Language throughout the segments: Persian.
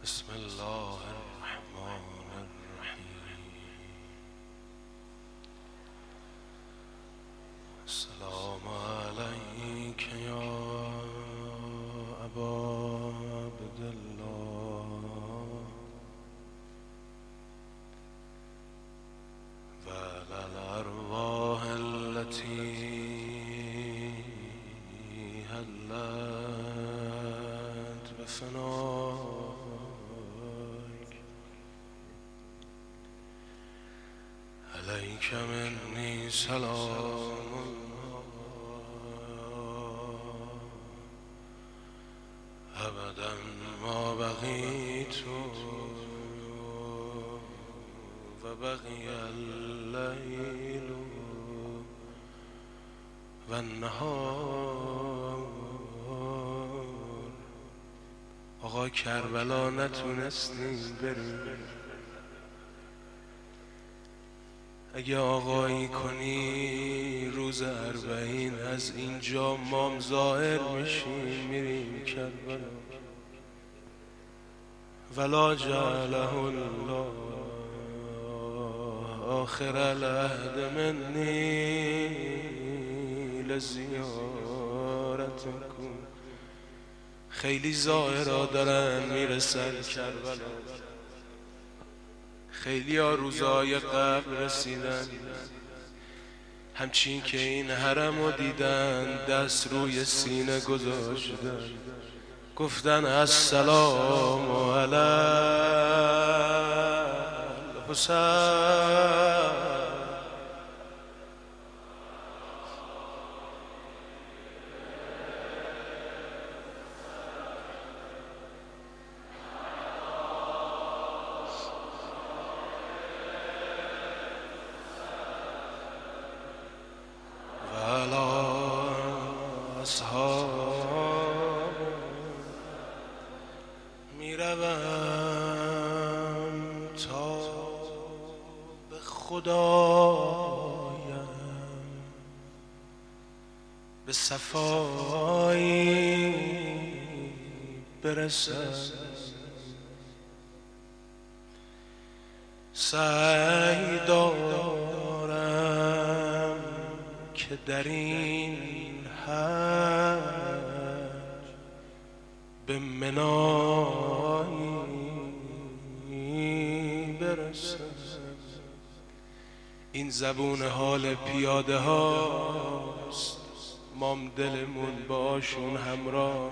بسم الله الرحمن الرحیم. السلام علیک یا ابا عبدالله و علی الارواح التي حلت بفنائك. عليك مني سلام أبدا ما بقيت وبقي الليل والنهار. آقا کربلا نتونستیم بریم، اگه آقایی کنی روز 40 از اینجا مام ظاهر میشیم میریم کربلا. ولا جعله الله آخر العهد منی لزیارتکم. خیلی ظاهرا دارن میرسن کربلا، خیلی ها روزای قبل رسیدن، همچین که این حرم رو دیدن دست روی سینه گذاشتن، گفتن السلام علی الحسین. میروم تا به خدایم به صفایی برسم. سعی دارم که در این حج به منایی برسم. این زبون حال پیاده هاست، مام دلمون باشون همراه.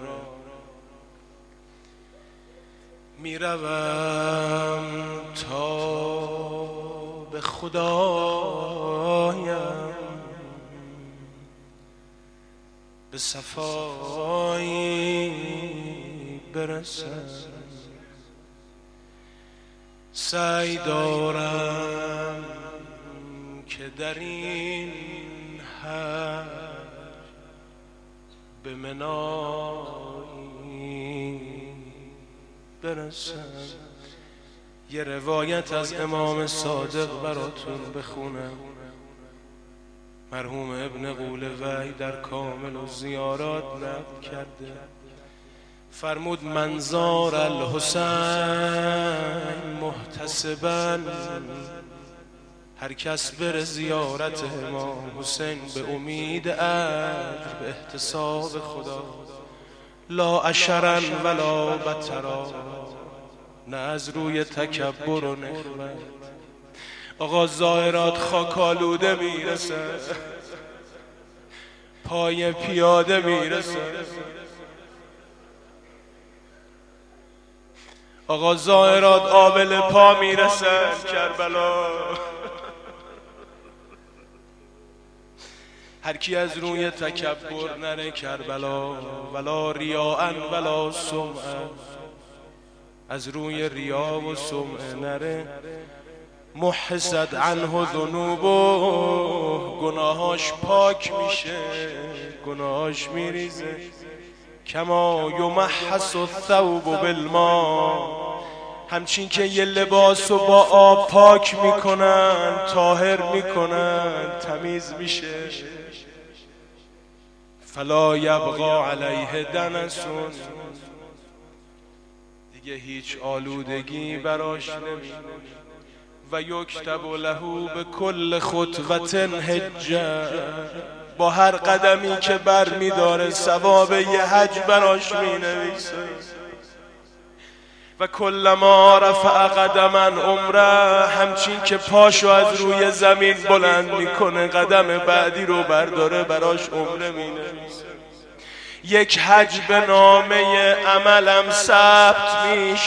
میروم تا به خدایم به صفایی برسم. سعی دارم که در این حج به منایی برسم. یه روایت از امام صادق براتون بخونم. مرحوم ابن قولوی در کامل و زیارات نقل کرده، فرمود من زار الحسین محتسبا، هر کس بره زیارت امام حسین به امید اجر به احتساب خدا، لا اشرا ولا بطرا، نه از روی تکبر و نخوت. آقا ظاهرات خاکالوده میرسه، پای پیاده میرسه. آقا ظاهرات آبل پا میرسه کربلا. هر کی از روی تکبر نره کربلا، ولا ریاء ولا سمعا، از روی ریا و سمعه نره، محست عنه ذنوبه، گناهاش پاک میشه، گناهاش میریزه. کما یمحص الثوب بالماء، همچین که یه لباسو با آب پاک میکنن، طاهر میکنن، تمیز میشه. فلا یبقى علیه دنس، دیگه هیچ آلودگی براش نمیاد و یکتب له به کل خطوة حجة، با هر قدمی که بر میداره ثواب یه حج براش مینویسه. و کلما رفع قدما عمره، همچین که پاشو از روی زمین بلند میکنه قدم بعدی رو برداره براش عمره مینویسه. یک حج به نامه عملم ثبت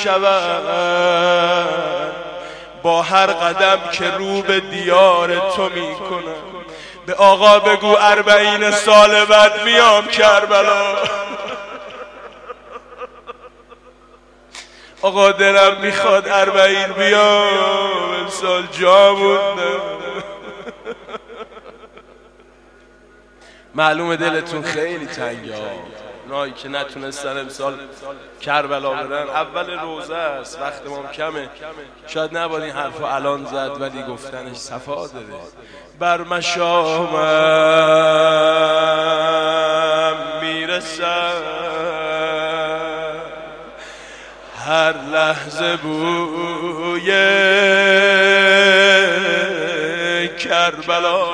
میشود، با هر قدم که رو به دیار تو میکنم. به آقا بگو 40 سال بعد میام کربلا. آقا دلم میخواد 40 بیام، امسال جا موندم. معلومه دلتون خیلی تنگه ها، اونایی که نتونستن امسال کربلا برن. اول روزه است، وقت ما کمه، شاید نباید این حرف الان زد، ولی گفتنش صفا داره. بر مشامم میرسم هر لحظه بوی کربلا،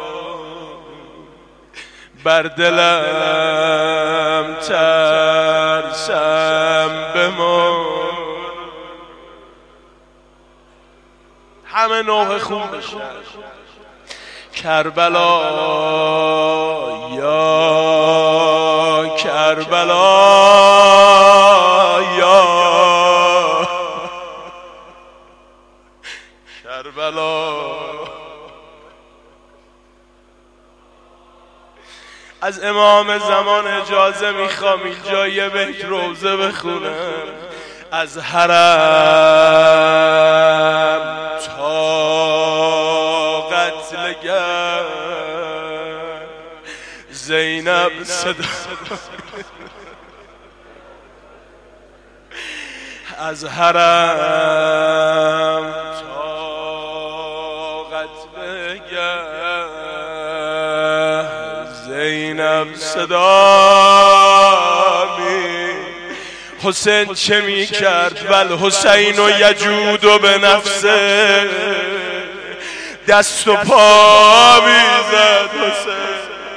بر دلم ترسم بمان. همه نوح خون بشن کربلا یا کربلا یا کربلا. از امام زمان اجازه میخوام اینجا یه بیت روزه بخونم. از حرم تا قتلگر زینب صدا، از حرم تا قتلگر زینب صدا می. حسین چه می کرد؟ ول حسین و یجود و به نفسه، دست و پا می زد حسین.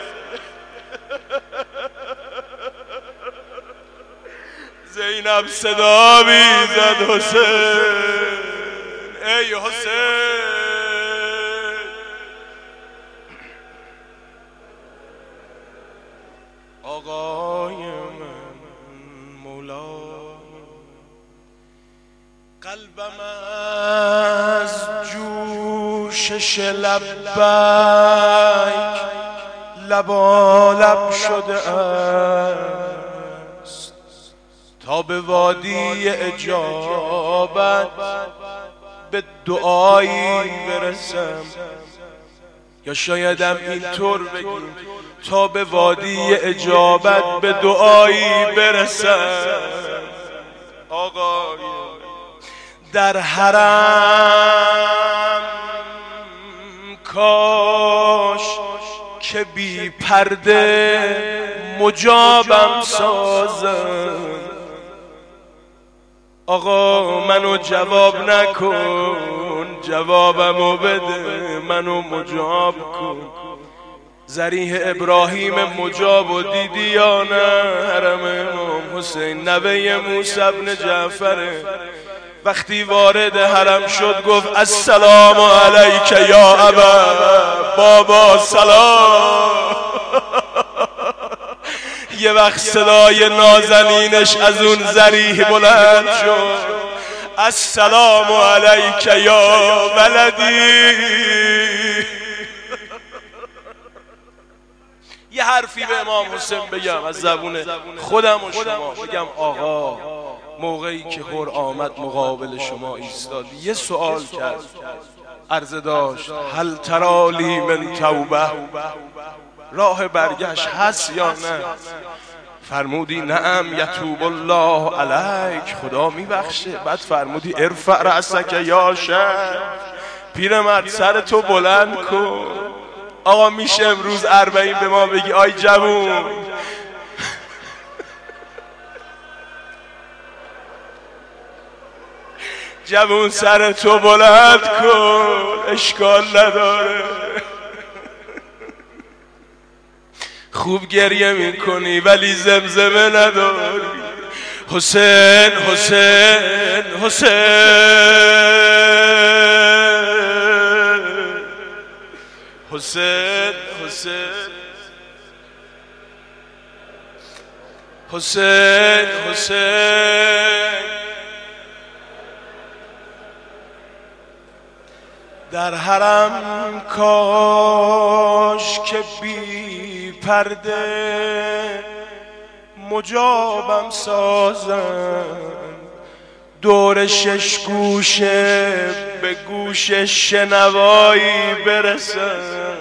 زینب صدا می زد حسین، ای حسین. آقای من مولا، قلبم از جوشش لبیک لبالب شده است، تا به وادی اجابت به دعایی برسم. یا شایدم اینطور بگیم تا به وادی اجابت به دعایی برسم. آقای در حرم کاش که بی پرده مجابم سازم. آقا منو جواب نکن، جوابمو بده، منو مجاب کن. ذریح ابراهیم مجاب و دیدی یا نه؟ حرم امام حسین نوه موسی بن جعفره. وقتی وارد حرم شد گفت السلام علیک یا ابا، بابا سلام. یه وقت صدای نازنینش از اون ذریح بلند شد، السلام علیک یا ولدی. یه حرفی به امام حسین بگم از زبون خودم و شما، بگم آقا موقعی که هر آمد مقابل شما ایستاد یه سوال کرد، عرضه داشت هل ترالی من توبه، راه برگشت هست یا نه؟ فرمودی نعم یتوب الله علیک، خدا میبخشه. بعد فرمودی ارفع رأسک یا شیخ، پیرمرد سر تو بلند کن. آقا میشه امروز 40 به ما بگی آی جوون؟ جوون سر تو بلند کن اشکال نداره. خوب گریه میکنی ولی زمزمه نداری. حسین حسین حسین حسین حسین حسین حسین در حرم کاش که بی پرده مجابم سازن، دور شش گوشه به گوش شنوایی برسن.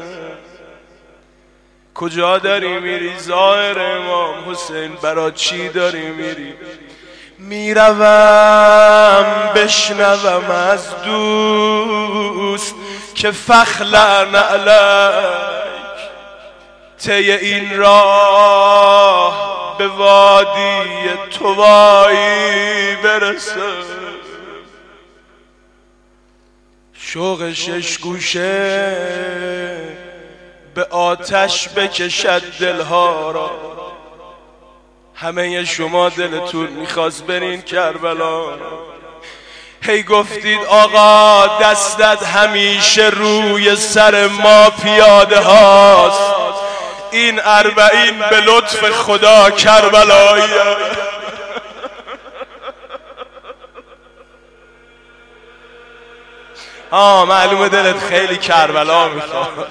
کجا داری میری ظاهر امام حسین؟ برا چی داری میری؟ میروم بشنوم از دوست که فخلع نعلک، طی این راه به وادی طوایی برسه. شوق شش گوشه به آتش بکشد دلها را. همه شما دلتون میخواست برین کربلا، هی گفتید آقا دستت همیشه روی سر ما پیاده هاست، این 40 به لطف خدا کربلایی. معلومه دلت خیلی کربلا میخواد.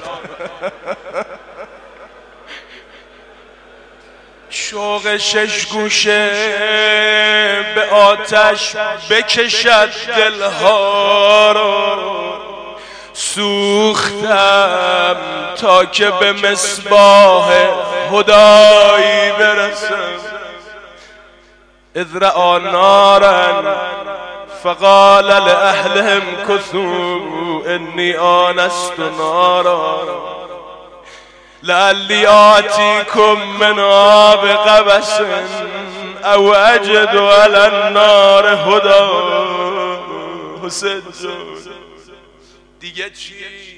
شوق شش گوشه به آتش بکشد دلها را. سوختم تا که به مصباح هدایی برسم. اذ رأى نارا فقال لأهلهم كثوا إني آنست نارا لعلی آتیکم منها بقبس او اجد علی النار هدا. حسین دیگه چی؟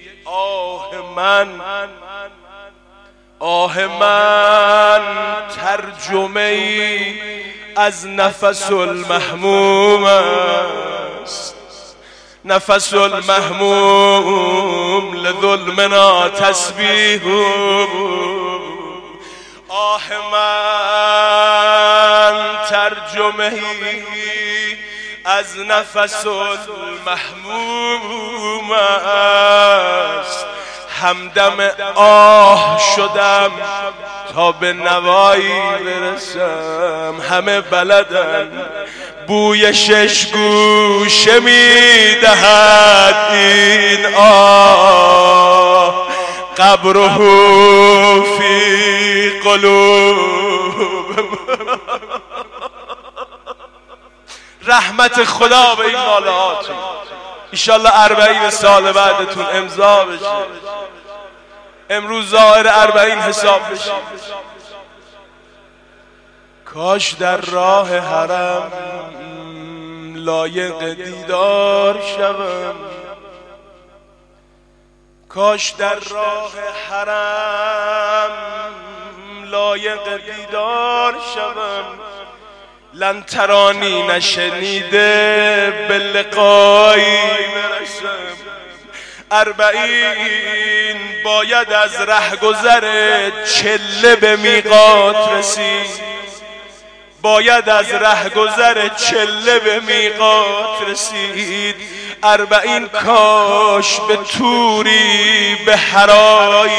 آه من ترجمه ای از نفس المحموم است. نفس المحموم لظلمنا تسبیح. آه من ترجمه ای از نفس المحموم است. همدم آه شدم تا به نوایی برسم. همه بلدن بوی شش گوشه میدهد این آه. قبره فی قلوب. رحمت خدا به این ناله هاتون. ایشالله 40 سال بعدتون امضا بشه. امروز ظاهر 40 حساب بشه. کاش در راه حرم لایق دیدار شوم. کاش در راه حرم لایق دیدار شوم. لن ترانی نشنیده به لقایی برسم. 40 باید از رهگذر چله به میقات رسید. باید از رهگذر چله به میقات رسید. 40 کاش به توری به هرایی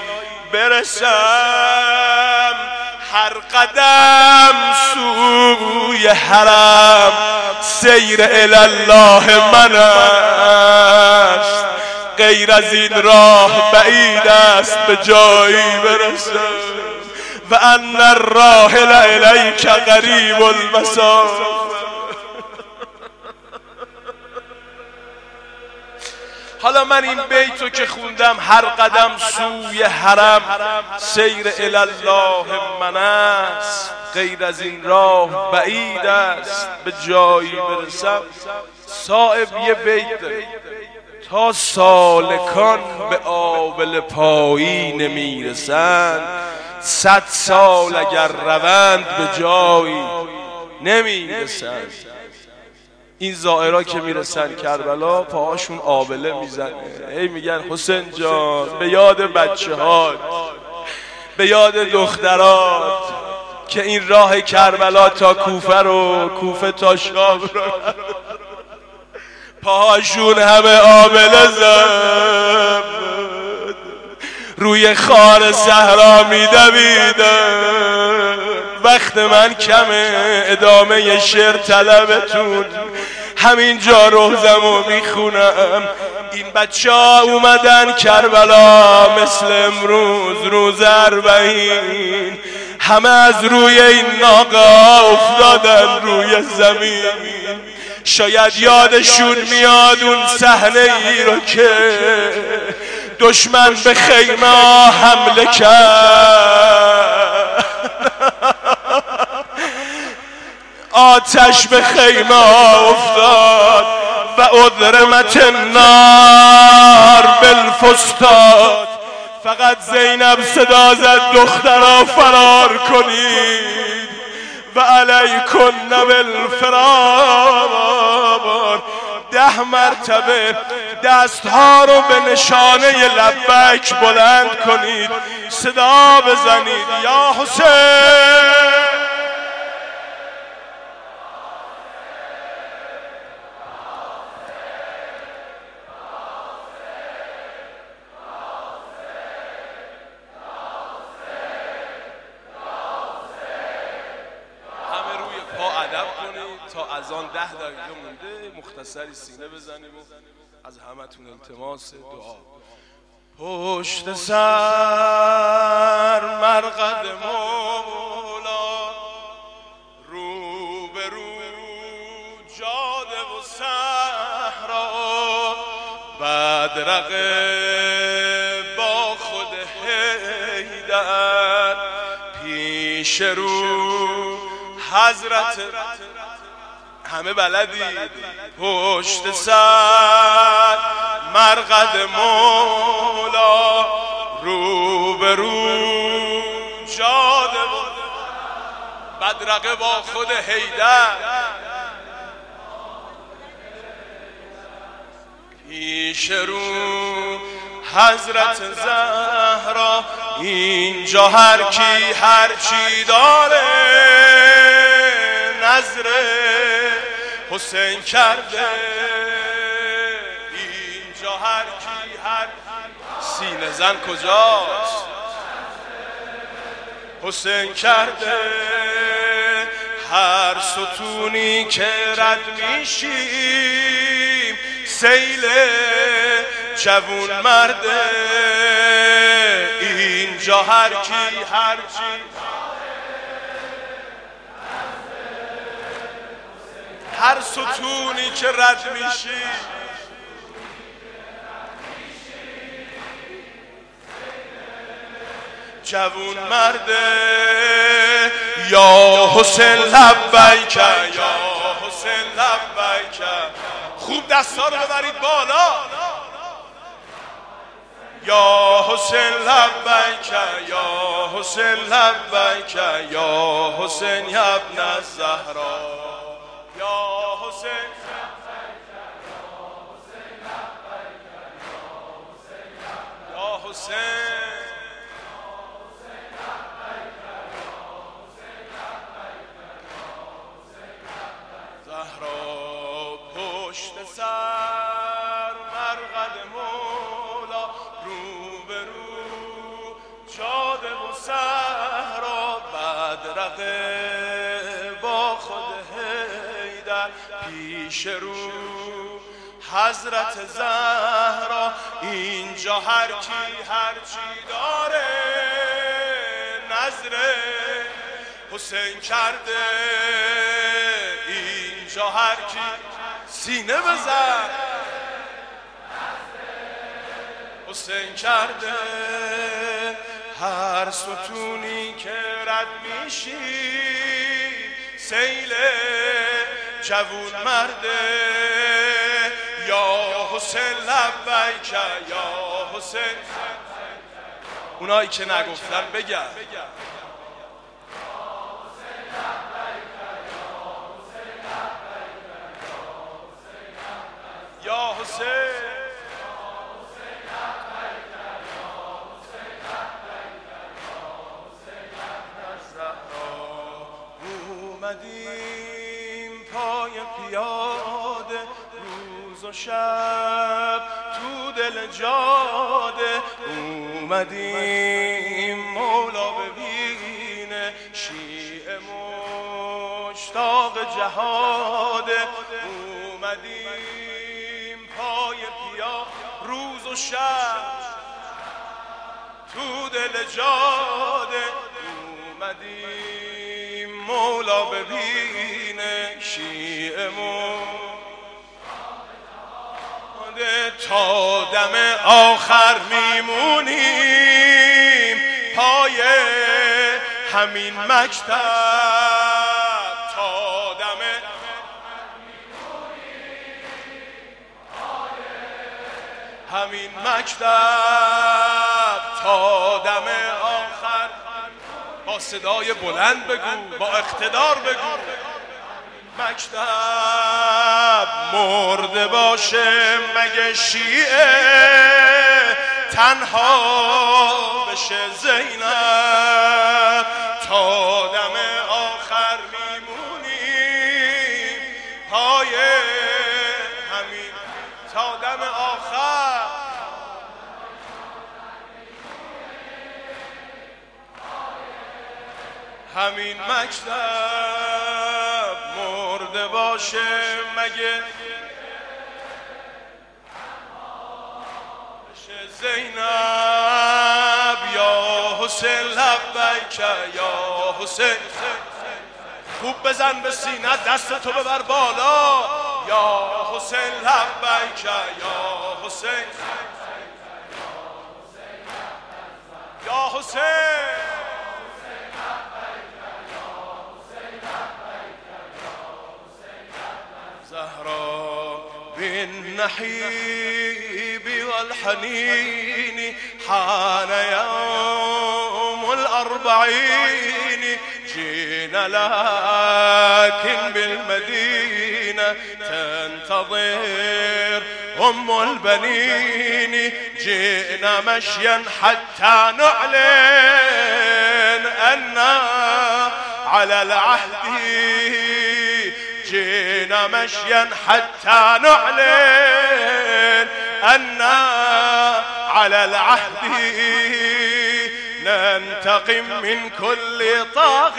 برسم. هر قدم سوی حرم سیر الله من است. غیر از این راه بعید است به جایی برسم. و ان الراحل الیک قریب المسافه. حالا من این بیتو که خوندم، هر قدم سوی حرم سیر الی الله من است. غیر از این راه بعید است به جایی برسم. صایب یه بیت داره: تا سالکان به آبل پایی نمیرسند، 100 سال اگر روند به جایی نمیرسند. این زائرها که میرسن کربلا پاهاشون آبله میزنه، هی میگن حسین جان به یاد بچه هات، به یاد دخترات که این راه کربلا تا کوفه رو، کوفه تا شام رو پاهاشون همه آبله زد، روی خار صحرا میدویدن. وقت من کمه، ادامه شعر طلبتون همینجا روزمو میخونم. این بچه ها اومدن کربلا مثل امروز روز 40، همه از روی این ناقه افتادن روی زمین. شاید یادشون میاد اون صحنه ای رو که دشمن به خیمه حمله کرد، آتش به خیمه افتاد و اضرمت النار بالفستاد. فقط زینب صدا زد دخترا فرار کنید و علیکن بالفرار. 10 مرتبه دستها رو به نشانه لبیک بلند کنید، صدا بزنید یا حسین. تا از آن 10 دقیقه مونده مختصری سینه بزنیم و از همتون التماس دعا. پشت سر مرقد مولا، رو به رو جاده و صحرا، بدرقه با خود حیدر، پیش رو حضرت همه بلدید. پشت سر مرقد مولا، رو به رو جاده و بدرقه با خود حیدر، پیش رو حضرت زهرا. اینجا هر کی هر چی داره نظره حسین کرده، اینجا هر کی هر سینه زن کجاست حسین کرده. هر ستونی که رد میشیم سیل جوون مرده، اینجا هر کی هر چی هر ستونی که رد میشی جوون مرده. یا حسین لبیک، یا حسین لبیک. خوب دستا رو ببرید بالا. یا حسین لبیک، یا حسین لبیک، یا حسین یا ابن الزهرا، یا حسین یا حسین. زهرا پشت سر مرقد مولا، رو به رو جاده و صحرا، بدرقه با خود حیدر، پیش رو حضرت زهرا. اینجا هر کی هر چی داره نظره حسین کرده، اینجا هر کی سینه بزن حسین کرده. هر ستونی که رد میشی سیل جوون مرده یا حسین لبیک یا حسین. اونایی که نگفتن بگن یا حسین. اومدیم پای پیاده روز و شب تو دل جاده، اومدیم مولا ببینه شیعه مشتاق جهاده، اومدیم پای پیاده روز و شب تو دل جاده، اومدیم مولا ببینه شیعه تا دم آخر میمونیم پای همین مکتب، تا دم همین مکتب، تا دم آخر. با صدای بلند بگو، با اقتدار بگو مکتب. مرده باشه مگه شیعه تنها بشه زینب، تا دم آخر میمونیم پای همین، تا دم آخر همین مکتب. مرده باشه مگه زینب یا حسین لبیک یا حسین. خوب بزن به سینه، دست تو ببر بالا یا حسین لبیک یا حسین یا حسین. زهرا بالنحيب والحنين حان يوم الأربعين، جينا لكن بالمدينة تنتظر أم البنين، جئنا مشيا حتى نعلن أن على العهد، جئنا مشيا حتى نعلن أن على العهد، ننتقم من كل طاغ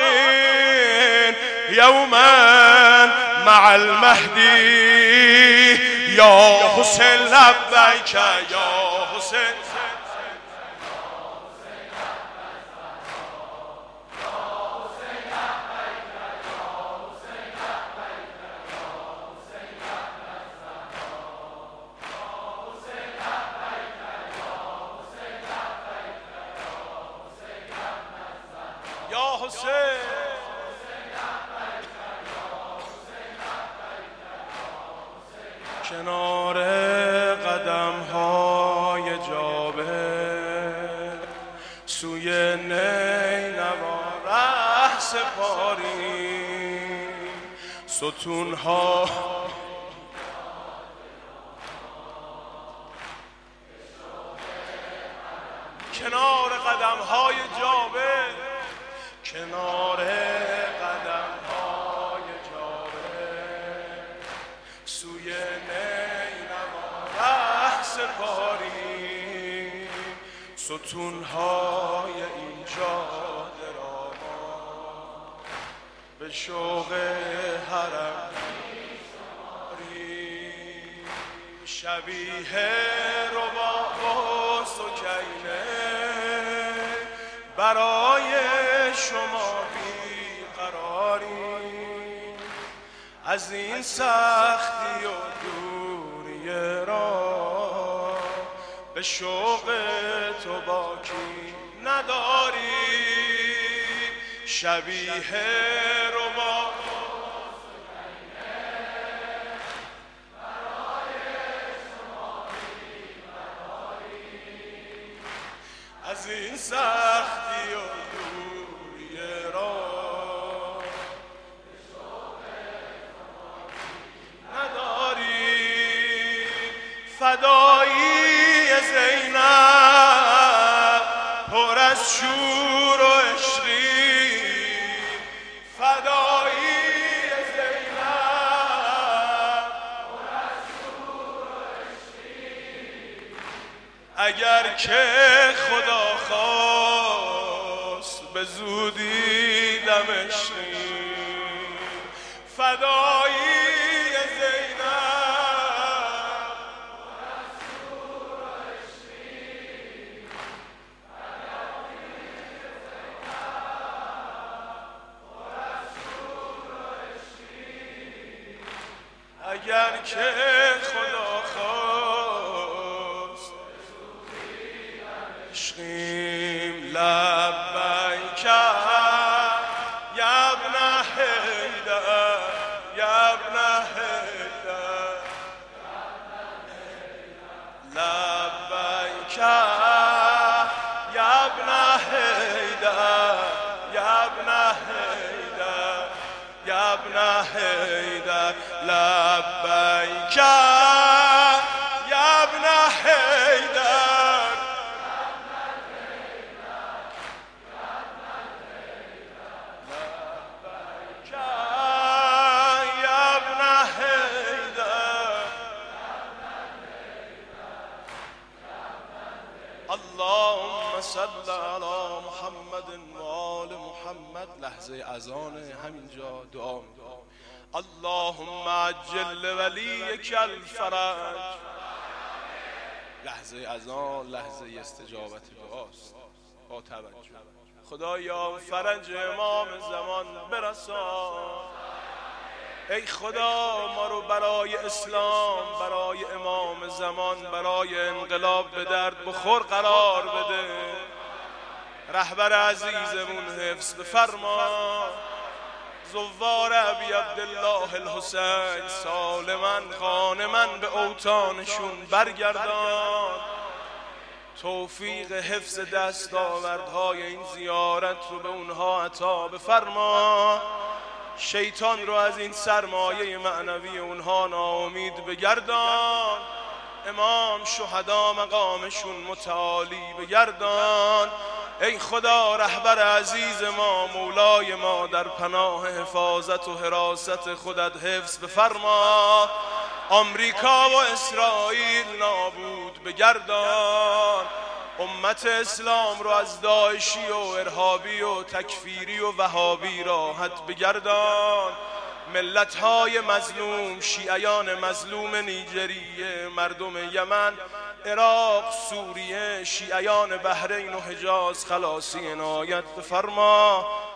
يوما مع المهدي، يا حسين لبيك يا حسين. یا حسین کنار قدم های جابر سوی نینوا ره سپاریم، ستون ها کنار قدم های جابر، کنار قدم های جابر سوی نینوا ره سپاریم، ستون های اینجا دراما به شوق حرم شبیه رباب و سکینه برای شما بیقراری، از این سختی و دوری را به شوق تو باکی نداری شبیه ربا از این سختی و دوری را نداری فدایی زینب پر از شور و عشقی فدایی زینب پر از شور و عشقی اگر که خدا خواست به زودی دمشقی فدایی اگر که خدا خواست عشقیم لبیک یا ابن حیدر یا ابن حیدر لبیک یا ابن حیدر یا ابن حیدر یا ابن حیدر لبیک یا ابن حیدر لبیک یا ابن حیدر اللهم صل علی محمد و آل محمد. لحظه اذان همینجا دعا می‌کنم. اللهم عجل ولیک الفرج. لحظه اذان لحظه استجابت دعاست. با توجه خدایا فرج امام زمان برسان. ای خدا ما رو برای اسلام، برای امام زمان، برای انقلاب به درد بخور قرار بده. رهبر عزیزمون حفظ بفرما. زوار ابی عبدالله الحسین سالما غانما به اوطانشون برگردان. توفیق حفظ دستاوردهای این زیارت رو به اونها عطا بفرما. شیطان رو از این سرمایه معنوی اونها ناامید بگردان. امام شهدا مقامشون متعالی بگردان. ای خدا رهبر عزیز ما، مولای ما، در پناه حفاظت و حراست خودت حفظ بفرما. آمریکا و اسرائیل نابود بگردان. امت اسلام رو از داعشی و ارهابی و تکفیری و وهابی راحت بگردان. ملت‌های مظلوم، شیعیان مظلوم نیجریه، مردم یمن، عراق، سوریه، شیعیان بحرین و حجاز خلاصی عنایت بفرما.